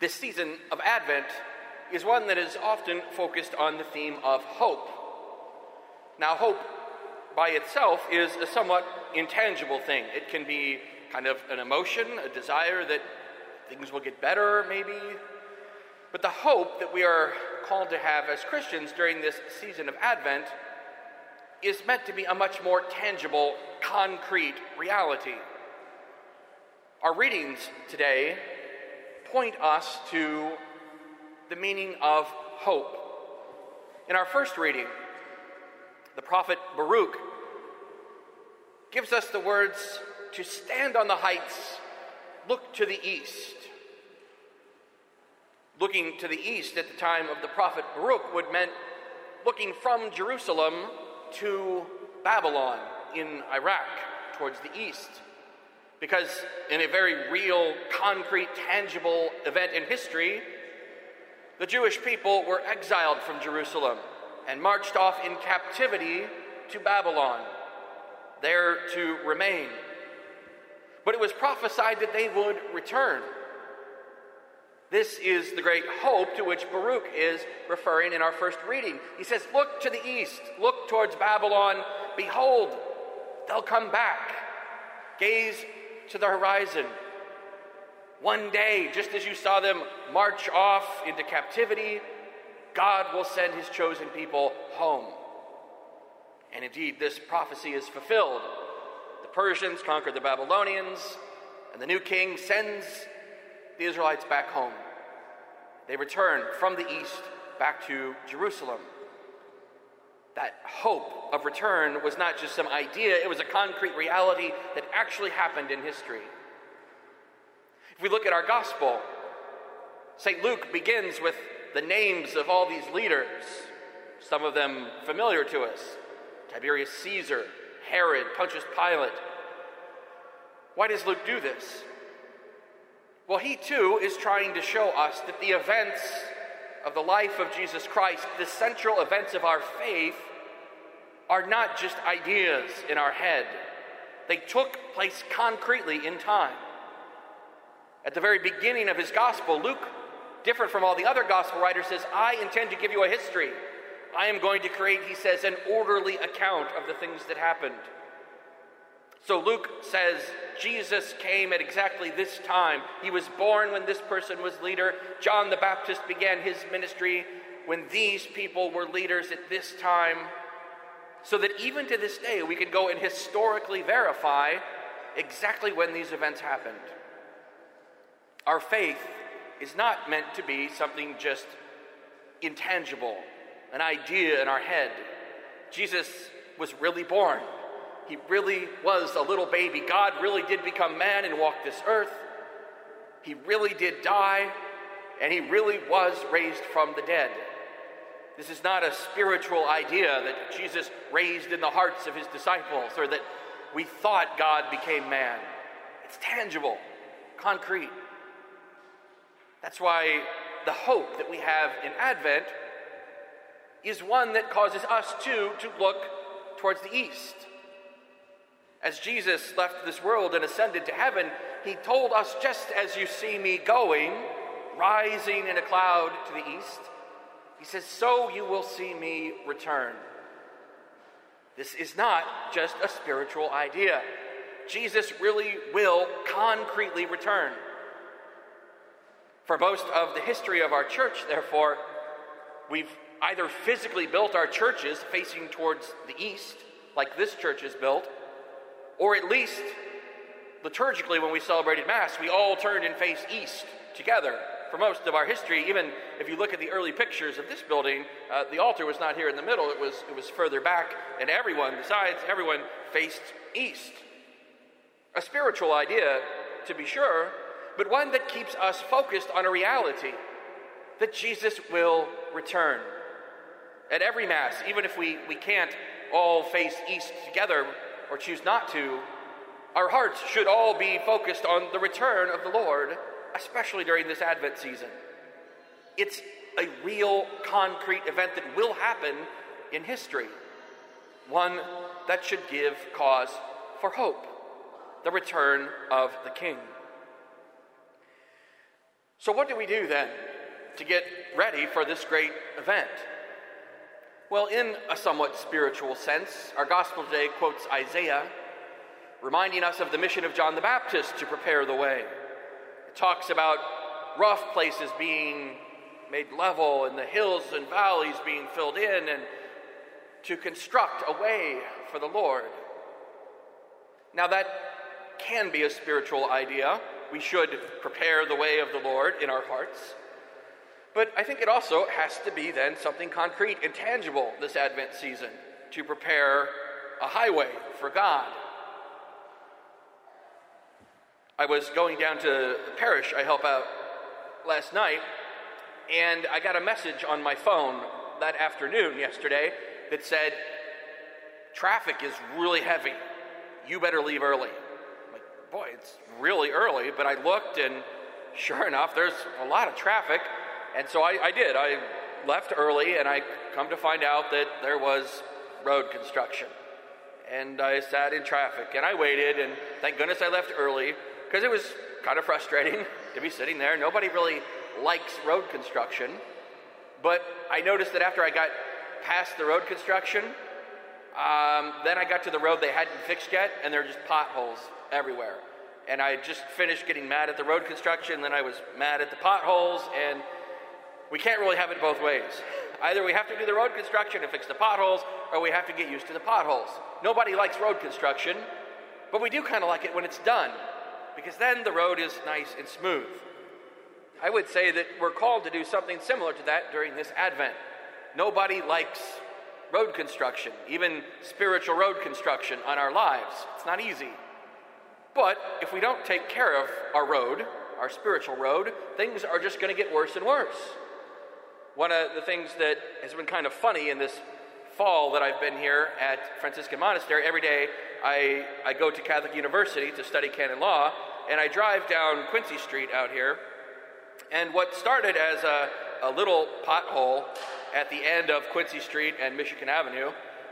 This season of Advent is one that is often focused on the theme of hope. Now, hope by itself is a somewhat intangible thing. It can be kind of an emotion, a desire that things will get better, maybe. But the hope that we are called to have as Christians during this season of Advent is meant to be a much more tangible, concrete reality. Our readings today point us to the meaning of hope. In our first reading, the prophet Baruch gives us the words, "To stand on the heights, look to the east." Looking to the east at the time of the prophet Baruch would meant looking from Jerusalem to Babylon in Iraq, towards the east. Because in a very real, concrete, tangible event in history, the Jewish people were exiled from Jerusalem and marched off in captivity to Babylon, there to remain. But it was prophesied that they would return. This is the great hope to which Baruch is referring in our first reading. He says, look to the east, look towards Babylon, behold, they'll come back. Gaze to the horizon. One day, just as you saw them march off into captivity, God will send his chosen people home. And indeed, this prophecy is fulfilled. The Persians conquer the Babylonians, and the new king sends the Israelites back home. They return from the east back to Jerusalem. That hope of return was not just some idea, it was a concrete reality that actually happened in history. If we look at our gospel, St. Luke begins with the names of all these leaders, some of them familiar to us: Tiberius Caesar, Herod, Pontius Pilate. Why does Luke do this? Well, he too is trying to show us that the events of the life of Jesus Christ, the central events of our faith, are not just ideas in our head. They took place concretely in time. At the very beginning of his gospel, Luke, different from all the other gospel writers, says, I intend to give you a history. I am going to create, he says, an orderly account of the things that happened. So Luke says, Jesus came at exactly this time. He was born when this person was leader. John the Baptist began his ministry when these people were leaders at this time. So that even to this day, we can go and historically verify exactly when these events happened. Our faith is not meant to be something just intangible, an idea in our head. Jesus was really born. He really was a little baby. God really did become man and walk this earth. He really did die, and he really was raised from the dead. This is not a spiritual idea that Jesus raised in the hearts of his disciples, or that we thought God became man. It's tangible, concrete. That's why the hope that we have in Advent is one that causes us too to look towards the east. As Jesus left this world and ascended to heaven, he told us, just as you see me going, rising in a cloud to the east, he says, so you will see me return. This is not just a spiritual idea. Jesus really will concretely return. For most of the history of our church, therefore, we've either physically built our churches facing towards the east, like this church is built, or at least liturgically when we celebrated Mass, we all turned and faced east together. For most of our history, even if you look at the early pictures of this building, the altar was not here in the middle, it was further back, and everyone faced east. A spiritual idea, to be sure, but one that keeps us focused on a reality, that Jesus will return. At every Mass, even if we can't all face east together or choose not to, our hearts should all be focused on the return of the Lord, especially during this Advent season. It's a real, concrete event that will happen in history, one that should give cause for hope, the return of the King. So what do we do then to get ready for this great event? Well, in a somewhat spiritual sense, our gospel today quotes Isaiah, reminding us of the mission of John the Baptist to prepare the way. It talks about rough places being made level and the hills and valleys being filled in, and to construct a way for the Lord. Now that can be a spiritual idea. We should prepare the way of the Lord in our hearts. But I think it also has to be then something concrete and tangible this Advent season to prepare a highway for God. I was going down to the parish I help out last night, and I got a message on my phone that afternoon yesterday that said, "Traffic is really heavy. You better leave early." I'm like, boy, it's really early, but I looked, and sure enough, there's a lot of traffic. And so I did. I left early, and I come to find out that there was road construction. And I sat in traffic, and I waited, and thank goodness I left early, because it was kind of frustrating to be sitting there. Nobody really likes road construction. But I noticed that after I got past the road construction, then I got to the road they hadn't fixed yet, and there were just potholes everywhere. And I just finished getting mad at the road construction, then I was mad at the potholes, and we can't really have it both ways. Either we have to do the road construction and fix the potholes, or we have to get used to the potholes. Nobody likes road construction, but we do kind of like it when it's done, because then the road is nice and smooth. I would say that we're called to do something similar to that during this Advent. Nobody likes road construction, even spiritual road construction on our lives. It's not easy. But if we don't take care of our road, our spiritual road, things are just going to get worse and worse. One of the things that has been kind of funny in this fall that I've been here at Franciscan Monastery, every day I go to Catholic University to study canon law, and I drive down Quincy Street out here, and what started as a little pothole at the end of Quincy Street and Michigan Avenue,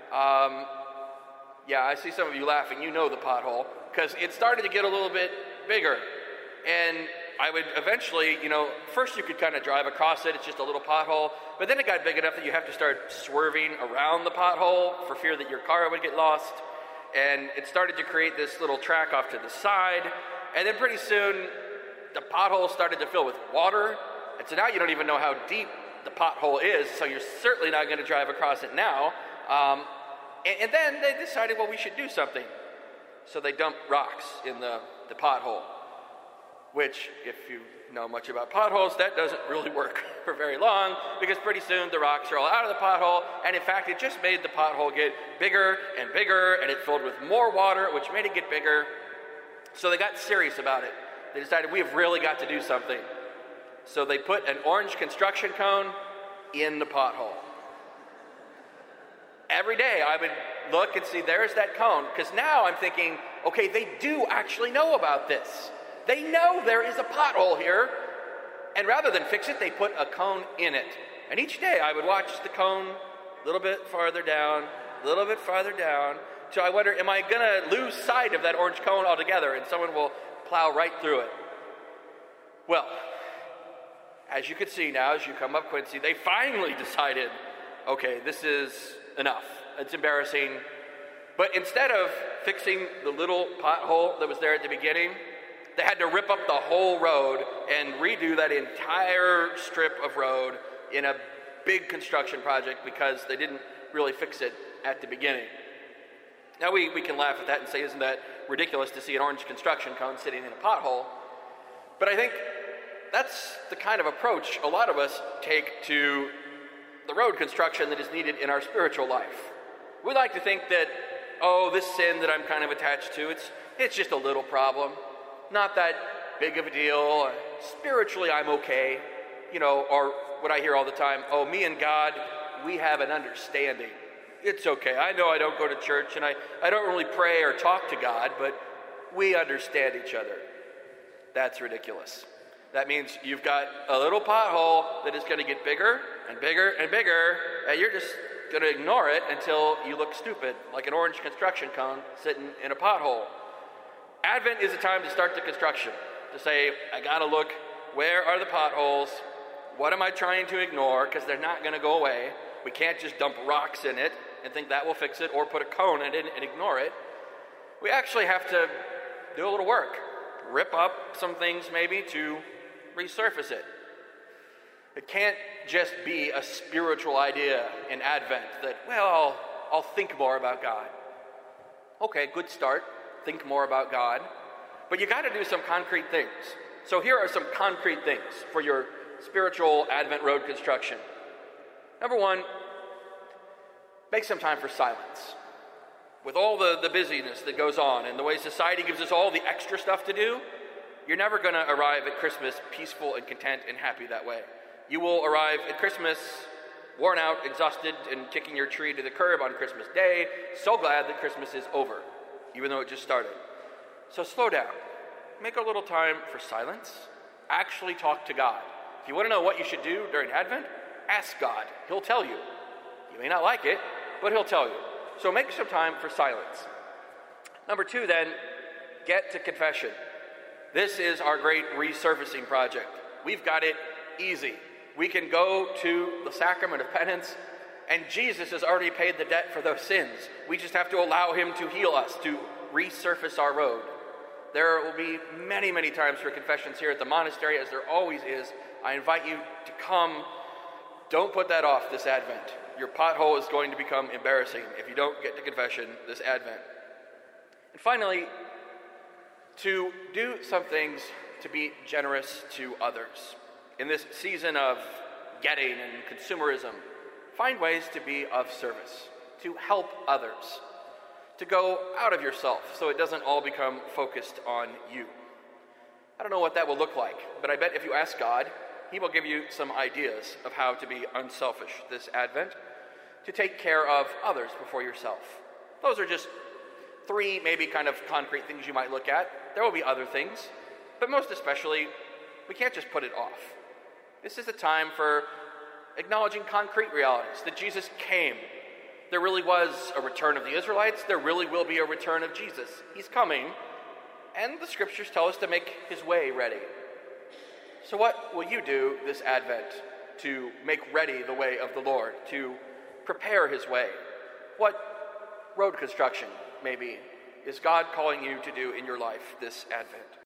yeah, I see some of you laughing, you know the pothole, because it started to get a little bit bigger, and I would eventually, first you could kind of drive across it, it's just a little pothole, but then it got big enough that you have to start swerving around the pothole for fear that your car would get lost, and it started to create this little track off to the side, and then pretty soon the pothole started to fill with water, and so now you don't even know how deep the pothole is, so you're certainly not going to drive across it now, and then they decided, well, we should do something, so they dumped rocks in the pothole. Which, if you know much about potholes, that doesn't really work for very long, because pretty soon the rocks are all out of the pothole, and in fact it just made the pothole get bigger and bigger, and it filled with more water, which made it get bigger. So they got serious about it. They decided, we have really got to do something. So they put an orange construction cone in the pothole. Every day I would look and see, there's that cone, because now I'm thinking, okay, they do actually know about this. They know there is a pothole here, and rather than fix it, they put a cone in it. And each day I would watch the cone a little bit farther down, a little bit farther down, so I wonder, am I going to lose sight of that orange cone altogether, and someone will plow right through it? Well, as you can see now, as you come up Quincy, they finally decided, okay, this is enough. It's embarrassing. But instead of fixing the little pothole that was there at the beginning, they had to rip up the whole road and redo that entire strip of road in a big construction project because they didn't really fix it at the beginning. Now we can laugh at that and say, isn't that ridiculous to see an orange construction cone sitting in a pothole? But I think that's the kind of approach a lot of us take to the road construction that is needed in our spiritual life. We like to think that, this sin that I'm kind of attached to, it's just a little problem. Not that big of a deal. Spiritually, I'm okay. Or what I hear all the time, me and God, we have an understanding. It's okay. I know I don't go to church, and I don't really pray or talk to God, but we understand each other. That's ridiculous. That means you've got a little pothole that is going to get bigger and bigger and bigger, and you're just going to ignore it until you look stupid, like an orange construction cone sitting in a pothole. Advent is a time to start the construction, to say, I got to look where are the potholes? What am I trying to ignore? Because they're not going to go away. We can't just dump rocks in it and think that will fix it, or put a cone in it and ignore it. We actually have to do a little work. Rip up some things maybe to resurface it. It can't just be a spiritual idea in Advent that, well, I'll think more about God. Okay, good start. Think more about God. But you got to do some concrete things. So here are some concrete things for your spiritual Advent road construction. Number one, make some time for silence. With all the busyness that goes on and the way society gives us all the extra stuff to do, you're never going to arrive at Christmas peaceful and content and happy that way. You will arrive at Christmas worn out, exhausted, and kicking your tree to the curb on Christmas Day, so glad that Christmas is over, even though it just started. So slow down. Make a little time for silence. Actually talk to God. If you want to know what you should do during Advent, ask God. He'll tell you. You may not like it, but he'll tell you. So make some time for silence. Number two, then, get to confession. This is our great resurfacing project. We've got it easy. We can go to the sacrament of penance, and Jesus has already paid the debt for those sins. We just have to allow him to heal us, to resurface our road. There will be many, many times for confessions here at the monastery, as there always is. I invite you to come. Don't put that off this Advent. Your pothole is going to become embarrassing if you don't get to confession this Advent. And finally, to do some things to be generous to others. In this season of getting and consumerism, find ways to be of service, to help others, to go out of yourself so it doesn't all become focused on you. I don't know what that will look like, but I bet if you ask God, he will give you some ideas of how to be unselfish this Advent, to take care of others before yourself. Those are just three maybe kind of concrete things you might look at. There will be other things, but most especially, we can't just put it off. This is a time for acknowledging concrete realities, that Jesus came. There really was a return of the Israelites. There really will be a return of Jesus. He's coming, and the scriptures tell us to make his way ready. So what will you do this Advent to make ready the way of the Lord, to prepare his way? What road construction, maybe, is God calling you to do in your life this Advent?